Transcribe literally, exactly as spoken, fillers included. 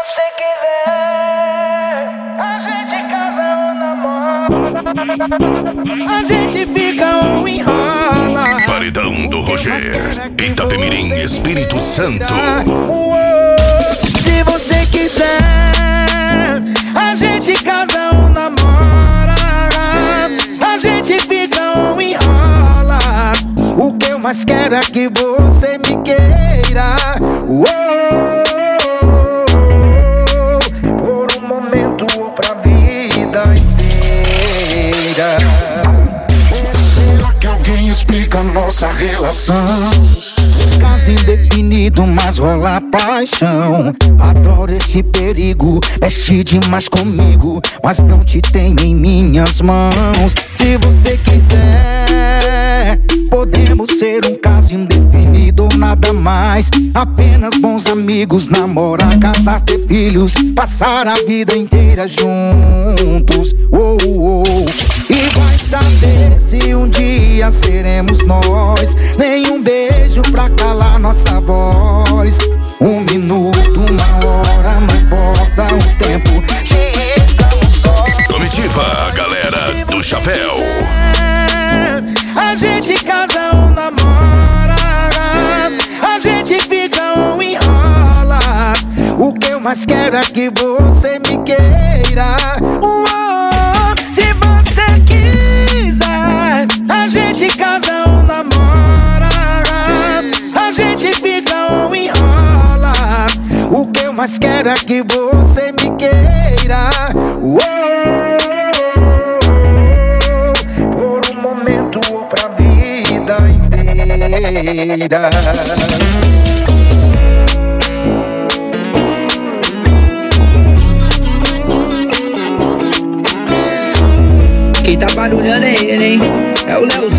você quiser, a gente casa ou namora. A gente fica ou enrola. Paredão do Roger, Itapemirim, Espírito Santo. Se você quiser, a gente casa ou namora. A gente fica ou enrola. O que eu mais quero é que você me queira. Uou, por um momento ou pra vida inteira. Será que alguém explica nossa relação? Caso indefinido, mas rola paixão. Adoro esse perigo, mexe demais comigo, mas não te tenho em minhas mãos. Se você quiser, podemos ser um caso indefinido ou nada mais. Apenas bons amigos, namorar, casar, ter filhos, passar a vida inteira juntos. Oh, oh. E vai saber se um dia seremos nós. Nenhum beijo pra calar nossa voz. Um minuto, uma hora, não importa o tempo, se estamos só. Comitiva, galera do chapéu. A gente casa ou namora. A gente fica ou enrola. O que eu mais quero é que você me queira. Uou, se você quiser, a gente casa ou namora. A gente fica ou enrola. O que eu mais quero é que você me queira. Uou, por um momento ou pra vida inteira. Quem tá barulhando é ele, hein? É o Leozão.